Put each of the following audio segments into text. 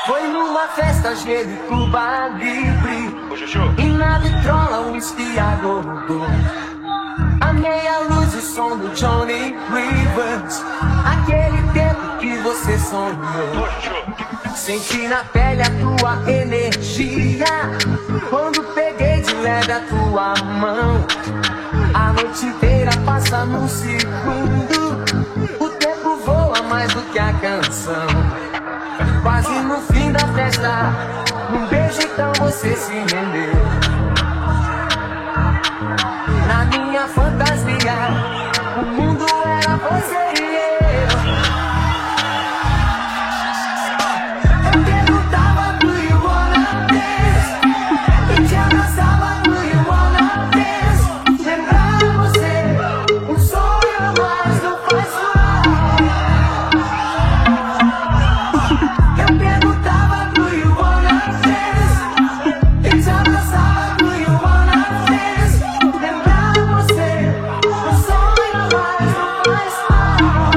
Foi numa festa, gelo e Cuba Libre, e na vitrola um espiador. A meia luz e o som do Johnny Rivers, aquele tempo que você sonhou. Senti na pele a tua energia, quando peguei de leve a tua mão. A noite inteira passa num segundo, o tempo voa mais do que a canção. Quase no fim da festa, um beijo então você se rendeu. Na minha fantasia, o mundo era você e eu. Eu perguntava do you wanna dance, e te abraçava do you wanna dance. Lembrar você, um sonho mas não faz mal. Eu perguntava do you wanna dance, e te abraçava do you wanna dance. Lembrar você, um sonho mas não faz mal.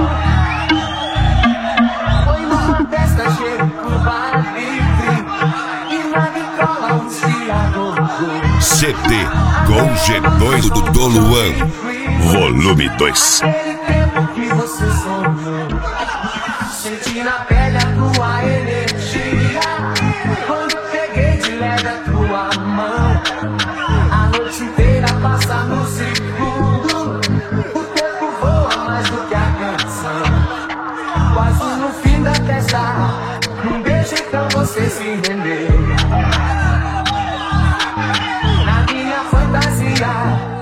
Foi numa festa cheia de Cuba Libre, e na vitrola um espiador. CD com G2 do Luan, volume 2. Aquele tempo que você sonhou, senti na pele a tua energia, quando peguei de leve a tua mão. A noite inteira passa no segundo, o tempo voa mais do que a canção. Quase no fim da festa, um beijo então você se rendeu. Na minha fantasia,